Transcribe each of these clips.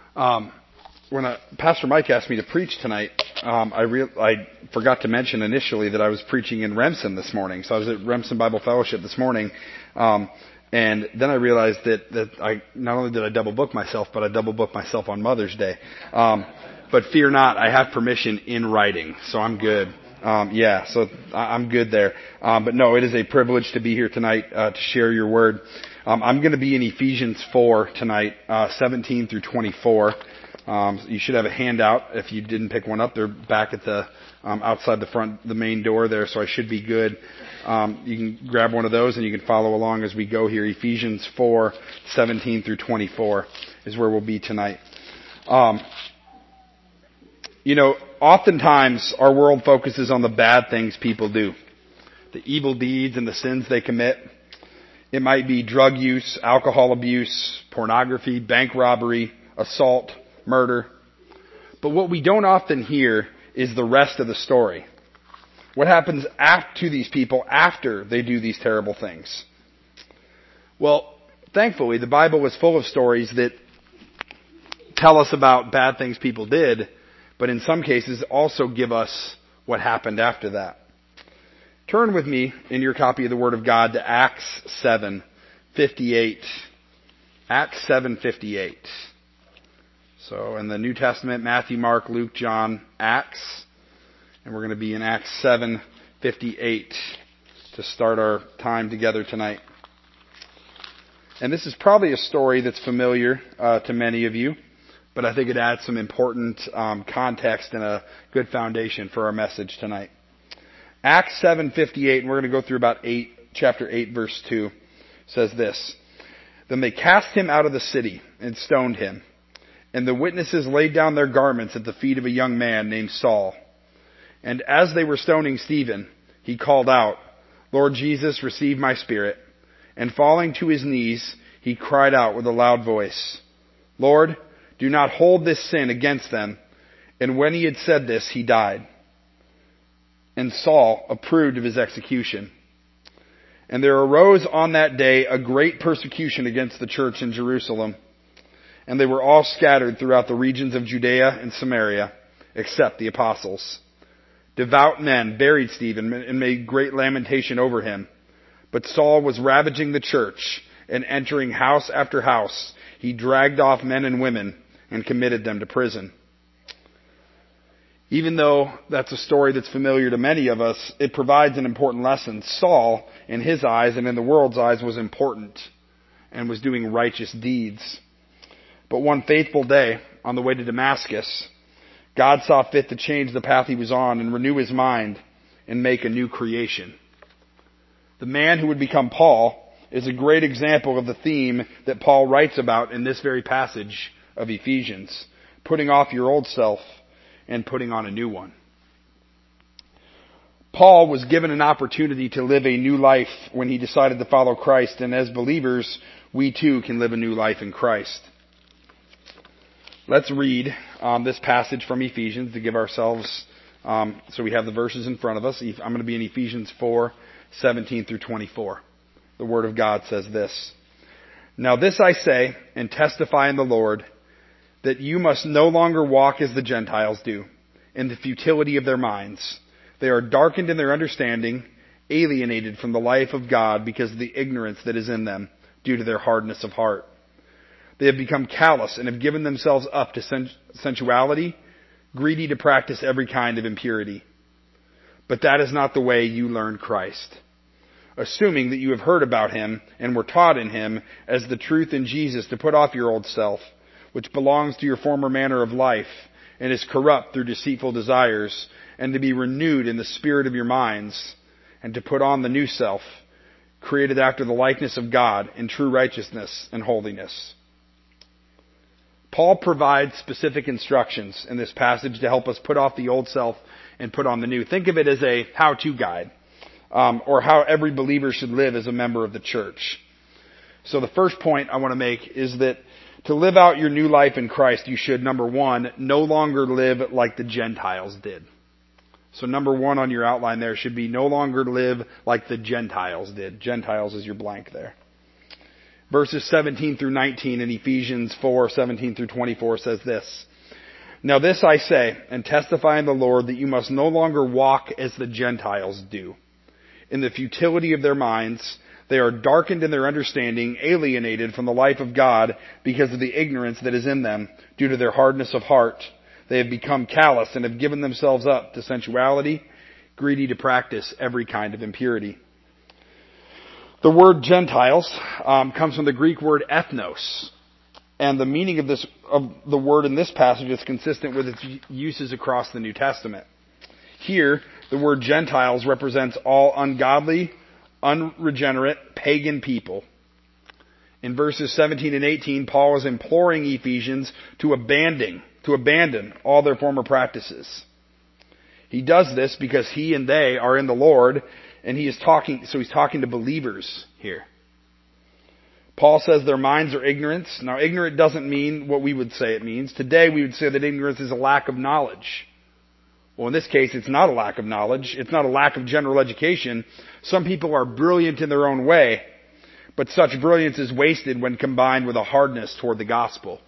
Um, when Pastor Mike asked me to preach tonight, I forgot to mention initially that I was preaching in Remsen this morning. So I was at Remsen Bible Fellowship this morning, and then I realized that I not only did I double book myself, but I double booked myself on Mother's Day. But fear not, I have permission in writing, so I'm good. So I'm good there. But no, it is a privilege to be here tonight to share your word. I'm going to be in Ephesians 4 tonight, 17 through 24. You should have a handout. If you didn't pick one up, they're back at the outside the main door there, so I should be good. You can grab one of those and you can follow along as we go here. Ephesians 4, 17 through 24 is where we'll be tonight. Oftentimes our world focuses on the bad things people do, the evil deeds and the sins they commit. It might be drug use, alcohol abuse, pornography, bank robbery, assault, murder. But what we don't often hear is the rest of the story. What happens to these people after they do these terrible things? Well, thankfully, the Bible is full of stories that tell us about bad things people did, but in some cases also give us what happened after that. Turn with me in your copy of the Word of God to Acts 7:58. Acts 7:58. So in the New Testament, Matthew, Mark, Luke, John, Acts. And we're going to be in Acts 7:58 to start our time together tonight. And this is probably a story that's familiar to many of you, but I think it adds some important context and a good foundation for our message tonight. Acts 7:58, and we're going to go through about chapter 8, verse 2, says this. Then they cast him out of the city and stoned him. And the witnesses laid down their garments at the feet of a young man named Saul. And as they were stoning Stephen, he called out, Lord Jesus, receive my spirit. And falling to his knees, he cried out with a loud voice, Lord, do not hold this sin against them. And when he had said this, he died. And Saul approved of his execution. And there arose on that day a great persecution against the church in Jerusalem. And they were all scattered throughout the regions of Judea and Samaria, except the apostles. Devout men buried Stephen and made great lamentation over him. But Saul was ravaging the church, and entering house after house, he dragged off men and women and committed them to prison. Even though that's a story that's familiar to many of us, it provides an important lesson. Saul, in his eyes and in the world's eyes, was important and was doing righteous deeds. But one faithful day, on the way to Damascus, God saw fit to change the path he was on and renew his mind and make a new creation. The man who would become Paul is a great example of the theme that Paul writes about in this very passage of Ephesians, putting off your old self and putting on a new one. Paul was given an opportunity to live a new life when he decided to follow Christ, and as believers, we too can live a new life in Christ. Let's read this passage from Ephesians to give ourselves, so we have the verses in front of us. I'm going to be in Ephesians 4, 17 through 24. The Word of God says this. Now this I say and testify in the Lord, that you must no longer walk as the Gentiles do, in the futility of their minds. They are darkened in their understanding, alienated from the life of God because of the ignorance that is in them, due to their hardness of heart. They have become callous and have given themselves up to sensuality, greedy to practice every kind of impurity. But that is not the way you learned Christ. Assuming that you have heard about him and were taught in him as the truth in Jesus, to put off your old self, which belongs to your former manner of life and is corrupt through deceitful desires, and to be renewed in the spirit of your minds, and to put on the new self, created after the likeness of God in true righteousness and holiness. Paul provides specific instructions in this passage to help us put off the old self and put on the new. Think of it as a how-to guide, or how every believer should live as a member of the church. So the first point I want to make is that to live out your new life in Christ, you should, number one, no longer live like the Gentiles did. So number one on your outline there should be no longer live like the Gentiles did. Gentiles is your blank there. Verses 17 through 19 in Ephesians 4:17 through 24 says this. Now this I say, and testify in the Lord, that you must no longer walk as the Gentiles do. In the futility of their minds, they are darkened in their understanding, alienated from the life of God because of the ignorance that is in them, due to their hardness of heart. They have become callous and have given themselves up to sensuality, greedy to practice every kind of impurity. The word Gentiles comes from the Greek word ethnos. And the meaning of the word in this passage is consistent with its uses across the New Testament. Here, the word Gentiles represents all ungodly, unregenerate, pagan people. In verses 17 and 18, Paul is imploring Ephesians to abandon all their former practices. He does this because he and they are in the Lord, and he's talking to believers here. Paul says their minds are ignorant. Now, ignorant doesn't mean what we would say it means. Today, we would say that ignorance is a lack of knowledge. Well, in this case, it's not a lack of knowledge. It's not a lack of general education. Some people are brilliant in their own way, but such brilliance is wasted when combined with a hardness toward the gospel.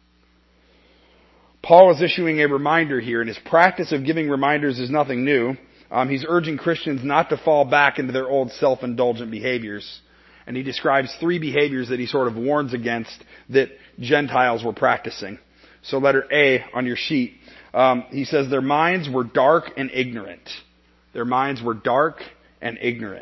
Paul is issuing a reminder here, and his practice of giving reminders is nothing new. He's urging Christians not to fall back into their old self-indulgent behaviors. And he describes three behaviors that he sort of warns against that Gentiles were practicing. So letter A on your sheet, he says their minds were dark and ignorant. Their minds were dark and ignorant.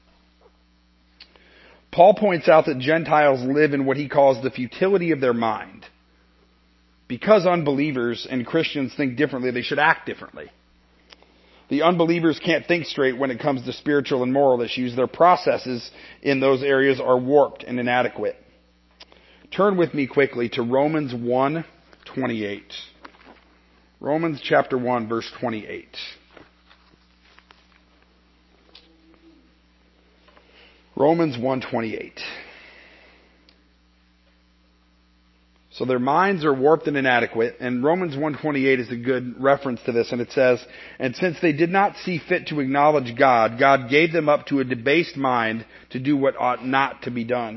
Paul points out that Gentiles live in what he calls the futility of their mind. Because unbelievers and Christians think differently, they should act differently. The unbelievers can't think straight when it comes to spiritual and moral issues. Their processes in those areas are warped and inadequate. Turn with me quickly to Romans 1:28. Romans chapter 1, verse 28. Romans 1:28. So their minds are warped and inadequate, and Romans 1:28 is a good reference to this, and it says, and since they did not see fit to acknowledge God, God gave them up to a debased mind to do what ought not to be done.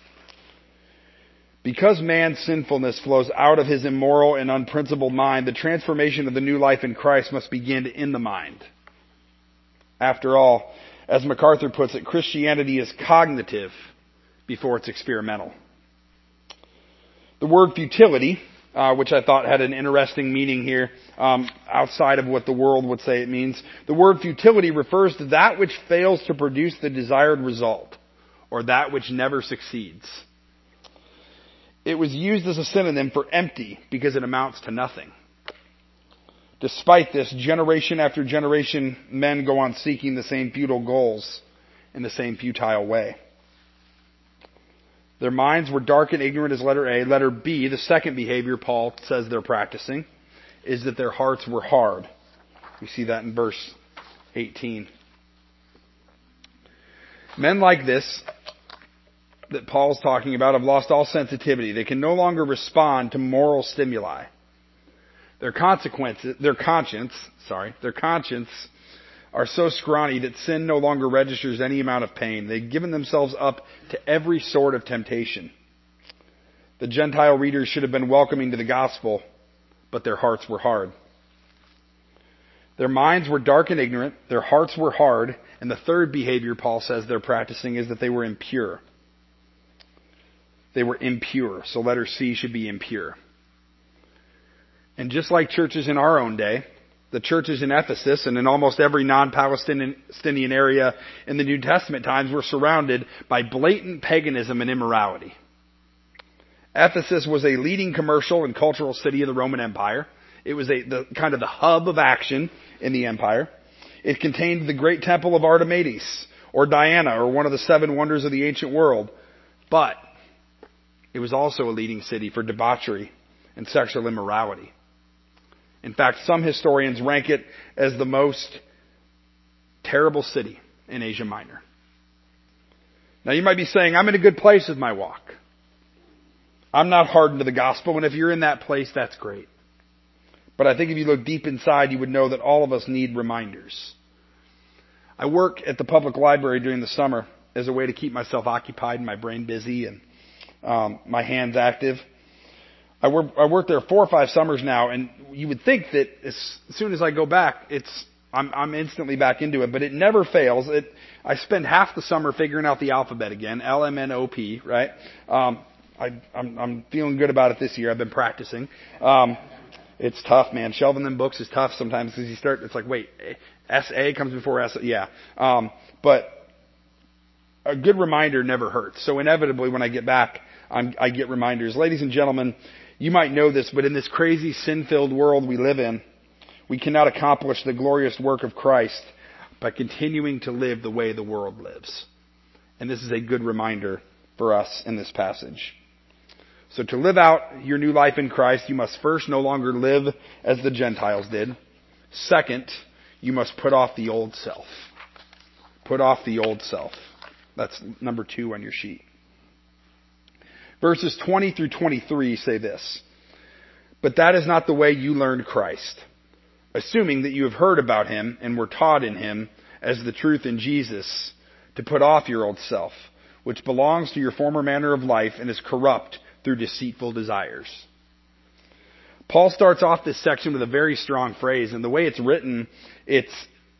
Because man's sinfulness flows out of his immoral and unprincipled mind, the transformation of the new life in Christ must begin in the mind. After all, as MacArthur puts it, Christianity is cognitive before it's experimental. The word futility, which I thought had an interesting meaning here, outside of what the world would say it means. The word futility refers to that which fails to produce the desired result, or that which never succeeds. It was used as a synonym for empty because it amounts to nothing. Despite this, generation after generation, men go on seeking the same futile goals in the same futile way. Their minds were dark and ignorant as letter A. Letter B, the second behavior Paul says they're practicing, is that their hearts were hard. We see that in verse 18. Men like this, that Paul's talking about, have lost all sensitivity. They can no longer respond to moral stimuli. Their conscience are so scrawny that sin no longer registers any amount of pain. They've given themselves up to every sort of temptation. The Gentile readers should have been welcoming to the gospel, but their hearts were hard. Their minds were dark and ignorant. Their hearts were hard. And the third behavior Paul says they're practicing is that they were impure. They were impure. So letter C should be impure. And just like churches in our own day, the churches in Ephesus and in almost every non-Palestinian area in the New Testament times were surrounded by blatant paganism and immorality. Ephesus was a leading commercial and cultural city of the Roman Empire. It was the hub of action in the empire. It contained the great temple of Artemis or Diana, or one of the seven wonders of the ancient world. But it was also a leading city for debauchery and sexual immorality. In fact, some historians rank it as the most terrible city in Asia Minor. Now you might be saying, I'm in a good place with my walk. I'm not hardened to the gospel, and if you're in that place, that's great. But I think if you look deep inside, you would know that all of us need reminders. I work at the public library during the summer as a way to keep myself occupied and my brain busy, and my hands active. I worked there 4 or 5 summers now, and you would think that as soon as I go back, I'm instantly back into it, but it never fails. I spend half the summer figuring out the alphabet again, LMNOP, right? I'm feeling good about it this year. I've been practicing. It's tough, man. Shelving them books is tough sometimes because it's like, wait, SA comes before S. Yeah. But a good reminder never hurts. So inevitably when I get back, I get reminders. Ladies and gentlemen, you might know this, but in this crazy sin-filled world we live in, we cannot accomplish the glorious work of Christ by continuing to live the way the world lives. And this is a good reminder for us in this passage. So to live out your new life in Christ, you must first no longer live as the Gentiles did. Second, you must put off the old self. Put off the old self. That's number 2 on your sheet. Verses 20 through 23 say this. But that is not the way you learned Christ, assuming that you have heard about him and were taught in him as the truth in Jesus, to put off your old self, which belongs to your former manner of life and is corrupt through deceitful desires. Paul starts off this section with a very strong phrase, and the way it's written, it's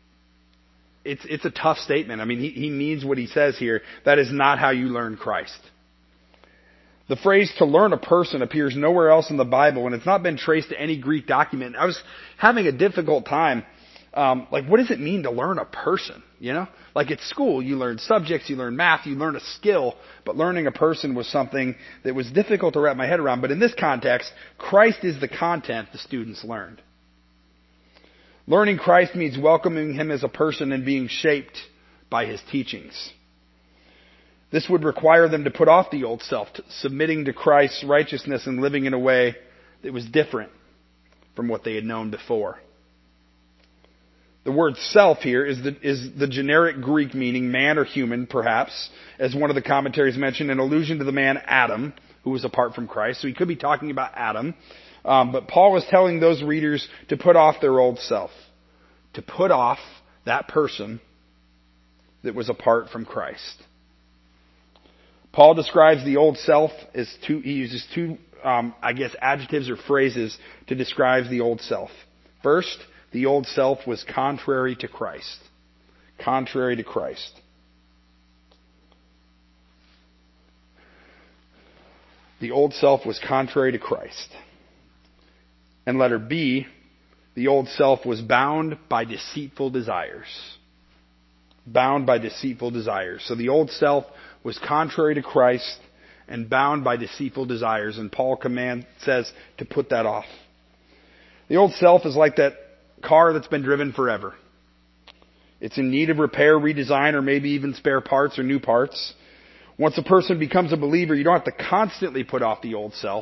a tough statement. I mean, he means what he says here. That is not how you learn Christ. The phrase to learn a person appears nowhere else in the Bible, and it's not been traced to any Greek document. I was having a difficult time. What does it mean to learn a person? You know? Like at school, you learn subjects, you learn math, you learn a skill, but learning a person was something that was difficult to wrap my head around. But in this context, Christ is the content the students learned. Learning Christ means welcoming him as a person and being shaped by his teachings. This would require them to put off the old self, submitting to Christ's righteousness and living in a way that was different from what they had known before. The word self here is the generic Greek meaning man or human, perhaps, as one of the commentaries mentioned, an allusion to the man Adam, who was apart from Christ. So he could be talking about Adam. But Paul was telling those readers to put off their old self, to put off that person that was apart from Christ. Paul describes the old self as he uses two adjectives or phrases to describe the old self. First, the old self was contrary to Christ. Contrary to Christ. The old self was contrary to Christ. And letter B, the old self was bound by deceitful desires. Bound by deceitful desires. So the old self was contrary to Christ and bound by deceitful desires. And Paul says to put that off. The old self is like that car that's been driven forever. It's in need of repair, redesign, or maybe even spare parts or new parts. Once a person becomes a believer, you don't have to constantly put off the old self.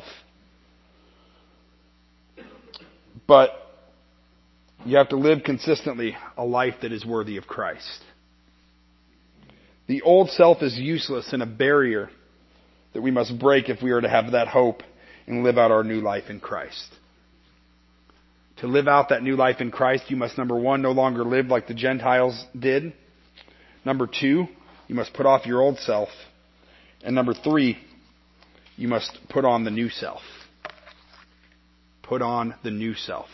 But you have to live consistently a life that is worthy of Christ. The old self is useless and a barrier that we must break if we are to have that hope and live out our new life in Christ. To live out that new life in Christ, you must, number 1, no longer live like the Gentiles did. Number 2, you must put off your old self. And number 3, you must put on the new self. Put on the new self.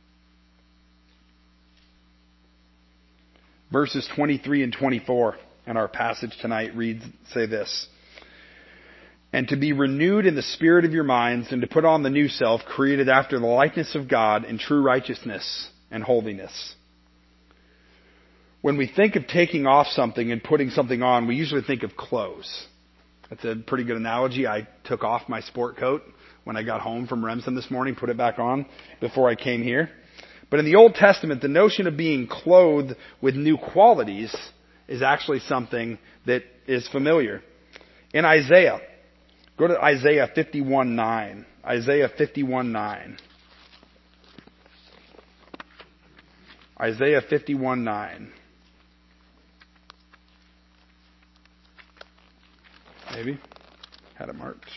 Verses 23 and 24 in our passage tonight say this. And to be renewed in the spirit of your minds, and to put on the new self, created after the likeness of God in true righteousness and holiness. When we think of taking off something and putting something on, we usually think of clothes. That's a pretty good analogy. I took off my sport coat when I got home from Remsen this morning, put it back on before I came here. But in the Old Testament, the notion of being clothed with new qualities is actually something that is familiar. In Isaiah, go to Isaiah 51:9. Isaiah 51:9. Isaiah 51:9. Maybe. Had it marked.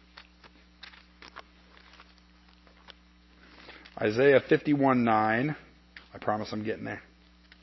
Isaiah 51:9. I promise I'm getting there.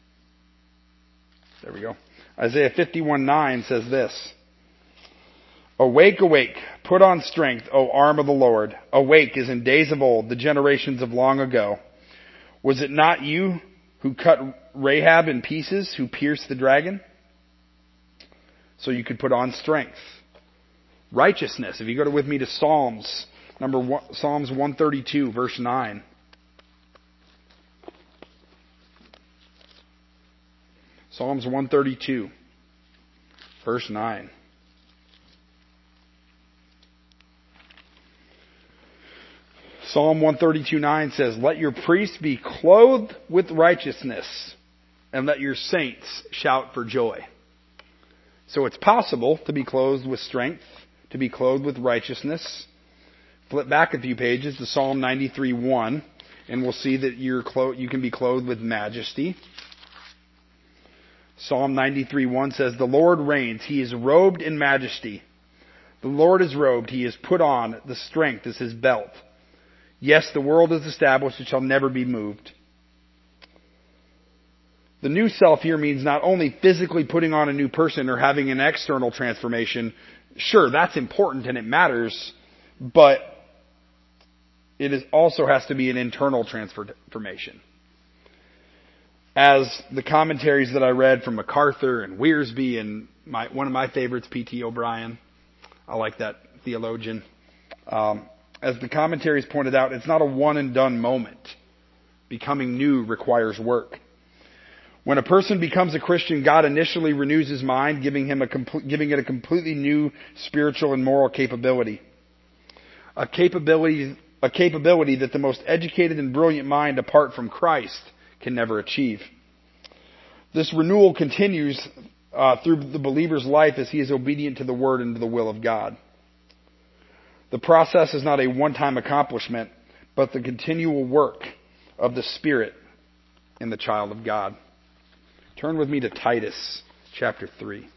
There we go. Isaiah 51:9 says this. Awake, awake, put on strength, O arm of the Lord. Awake as in days of old, the generations of long ago. Was it not you who cut Rahab in pieces, who pierced the dragon? So you could put on strength. Righteousness. If you go with me to Psalms 132, verse 9. Psalms 132, verse 9. Psalm 132:9 says, "Let your priests be clothed with righteousness, and let your saints shout for joy." So it's possible to be clothed with strength, to be clothed with righteousness. Flip back a few pages to Psalm 93:1, and we'll see that you can be clothed with majesty. Psalm 93:1 says, "The Lord reigns. He is robed in majesty. The Lord is robed. He is put on. The strength is his belt. Yes, the world is established. It shall never be moved." The new self here means not only physically putting on a new person or having an external transformation. Sure, that's important and it matters, but also has to be an internal transformation. As the commentaries that I read from MacArthur and Wiersbe and one of my favorites, P.T. O'Brien, I like that theologian. As the commentaries pointed out, it's not a one and done moment. Becoming new requires work. When a person becomes a Christian, God initially renews his mind, giving it a completely new spiritual and moral capability. A capability that the most educated and brilliant mind apart from Christ can never achieve. This renewal continues through the believer's life as he is obedient to the Word and to the will of God. The process is not a one-time accomplishment, but the continual work of the Spirit in the child of God. Turn with me to Titus chapter 3.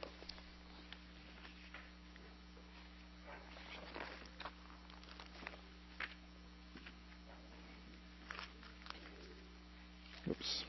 Oops.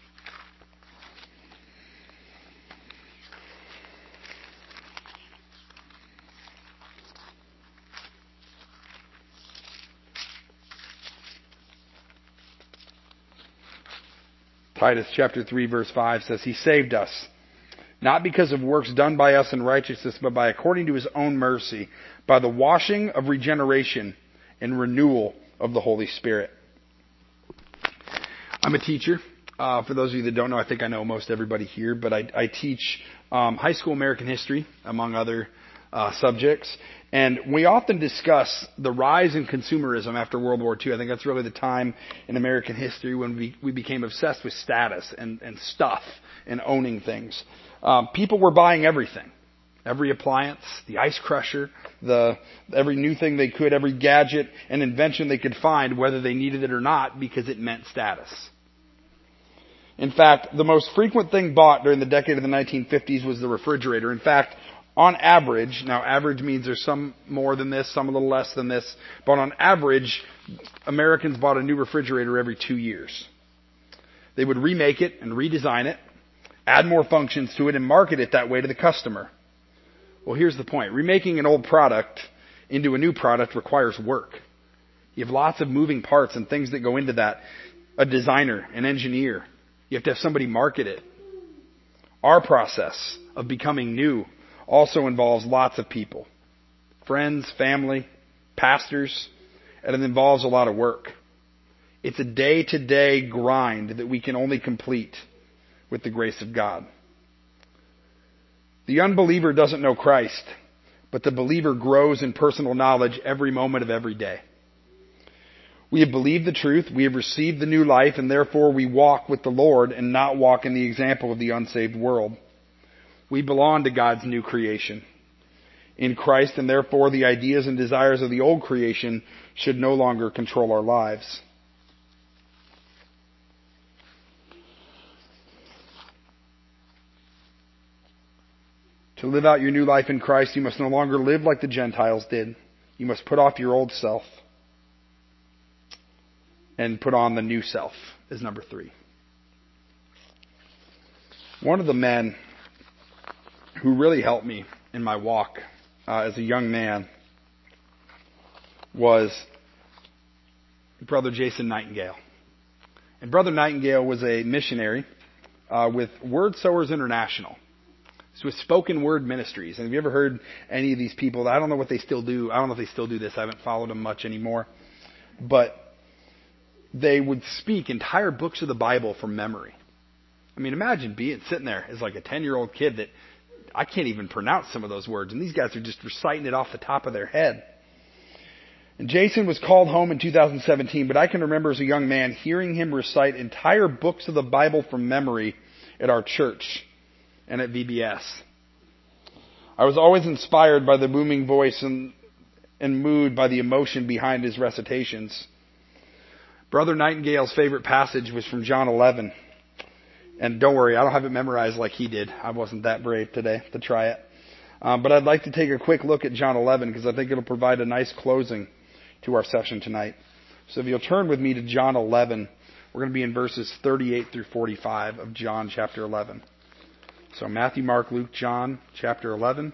Titus chapter 3 verse 5 says, "He saved us, not because of works done by us in righteousness, but by according to his own mercy, by the washing of regeneration and renewal of the Holy Spirit." I'm a teacher. For those of you that don't know, I think I know most everybody here, but I teach high school American history, among other subjects. And we often discuss the rise in consumerism after World War II. I think that's really the time in American history when we became obsessed with status and stuff and owning things. People were buying everything. Every appliance, the ice crusher, every new thing they could, every gadget and invention they could find, whether they needed it or not, because it meant status. In fact, the most frequent thing bought during the decade of the 1950s was the refrigerator. In fact, on average, now average means there's some more than this, some a little less than this, but on average, Americans bought a new refrigerator every 2 years. They would remake it and redesign it, add more functions to it, and market it that way to the customer. Well, here's the point. Remaking an old product into a new product requires work. You have lots of moving parts and things that go into that. A designer, an engineer. You have to have somebody market it. Our process of becoming new also involves lots of people. Friends, family, pastors, and it involves a lot of work. It's a day-to-day grind that we can only complete with the grace of God. The unbeliever doesn't know Christ, but the believer grows in personal knowledge every moment of every day. We have believed the truth, we have received the new life, and therefore we walk with the Lord and not walk in the example of the unsaved world. We belong to God's new creation in Christ, and therefore the ideas and desires of the old creation should no longer control our lives. To live out your new life in Christ, you must no longer live like the Gentiles did. You must put off your old self and put on the new self, is number 3. One of the men who really helped me in my walk as a young man was Brother Jason Nightingale. And Brother Nightingale was a missionary with Word Sowers International. So with spoken word ministries. And have you ever heard any of these people? I don't know what they still do. I don't know if they still do this. I haven't followed them much anymore. But they would speak entire books of the Bible from memory. I mean, imagine sitting there as like a 10-year-old kid that I can't even pronounce some of those words. And these guys are just reciting it off the top of their head. And Jason was called home in 2017, but I can remember as a young man hearing him recite entire books of the Bible from memory at our church and at VBS. I was always inspired by the booming voice and moved by the emotion behind his recitations. Brother Nightingale's favorite passage was from John 11. And don't worry, I don't have it memorized like he did. I wasn't that brave today to try it. But I'd like to take a quick look at John 11 because I think it'll provide a nice closing to our session tonight. So if you'll turn with me to John 11, we're going to be in verses 38 through 45 of John chapter 11. So Matthew, Mark, Luke, John chapter 11.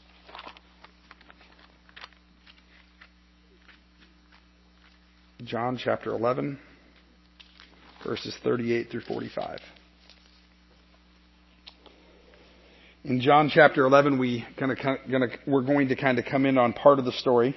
John chapter 11, verses 38 through 45. In John chapter 11, we're going to kind of come in on part of the story.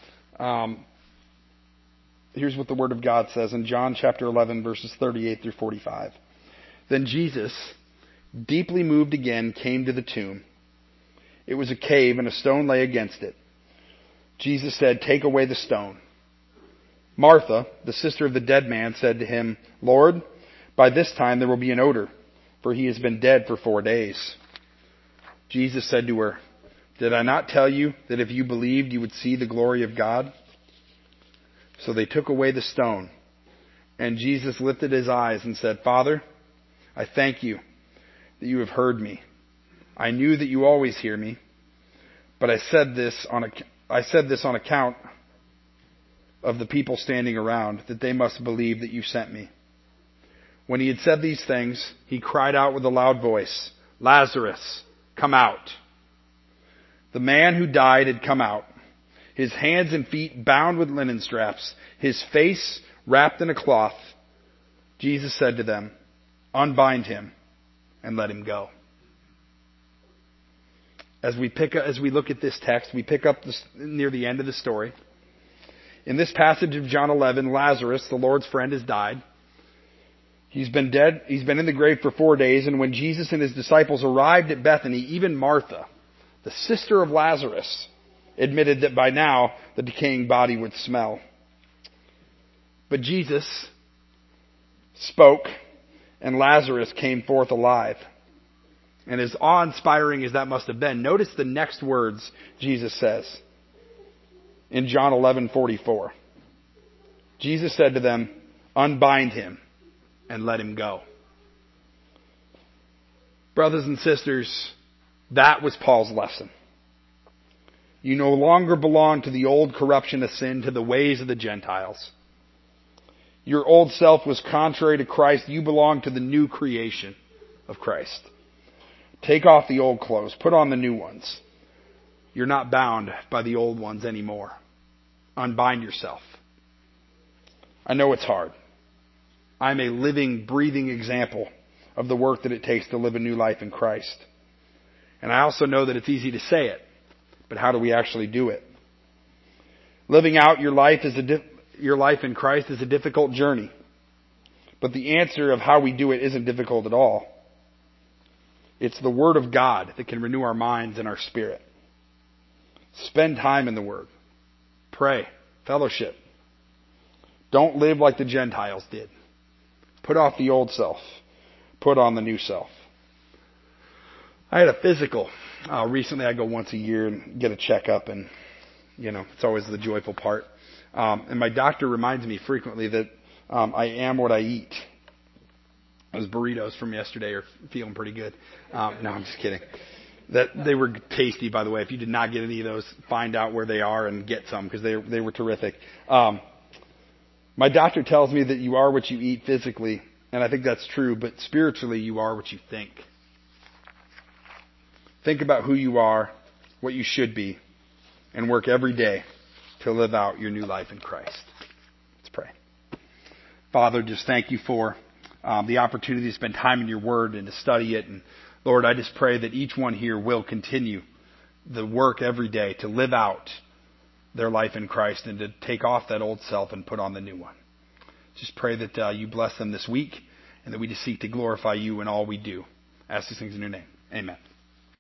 Here's what the Word of God says in John chapter 11, verses 38 through 45. Then Jesus, deeply moved again, came to the tomb. It was a cave, and a stone lay against it. Jesus said, "Take away the stone." Martha, the sister of the dead man, said to him, "Lord, by this time there will be an odor, for he has been dead for 4 days." Jesus said to her, "Did I not tell you that if you believed you would see the glory of God?" So they took away the stone. And Jesus lifted his eyes and said, "Father, I thank you that you have heard me. I knew that you always hear me, but I said this on account of the people standing around, that they must believe that you sent me." When he had said these things, he cried out with a loud voice, "Lazarus, come out." The man who died had come out, his hands and feet bound with linen straps, his face wrapped in a cloth. Jesus said to them, "Unbind him and let him go." As we look at this text, we pick up near the end of the story. In this passage of John 11, Lazarus, the Lord's friend, has died. He's been dead. He's been in the grave for 4 days. And when Jesus and his disciples arrived at Bethany, even Martha, the sister of Lazarus, admitted that by now the decaying body would smell. But Jesus spoke, and Lazarus came forth alive. And as awe-inspiring as that must have been, notice the next words Jesus says in John 11:44. Jesus said to them, "Unbind him and let him go." Brothers and sisters, that was Paul's lesson. You no longer belong to the old corruption of sin, to the ways of the Gentiles. Your old self was contrary to Christ. You belong to the new creation of Christ. Take off the old clothes. Put on the new ones. You're not bound by the old ones anymore. Unbind yourself. I know it's hard. I'm a living, breathing example of the work that it takes to live a new life in Christ. And I also know that it's easy to say it, but how do we actually do it? Living out your life in Christ is a difficult journey. But the answer of how we do it isn't difficult at all. It's the Word of God that can renew our minds and our spirit. Spend time in the Word. Pray. Fellowship. Don't live like the Gentiles did. Put off the old self. Put on the new self. I had a physical. Recently, I go once a year and get a checkup, and it's always the joyful part. And my doctor reminds me frequently that I am what I eat. Those burritos from yesterday are feeling pretty good. No, I'm just kidding. That they were tasty, by the way. If you did not get any of those, find out where they are and get some because they were terrific. My doctor tells me that you are what you eat physically, and I think that's true, but spiritually you are what you think. Think about who you are, what you should be, and work every day to live out your new life in Christ. Let's pray. Father, just thank you for the opportunity to spend time in your word and to study it. And Lord, I just pray that each one here will continue the work every day to live out their life in Christ and to take off that old self and put on the new one. Just pray that you bless them this week and that we just seek to glorify you in all we do. I ask these things in your name. Amen.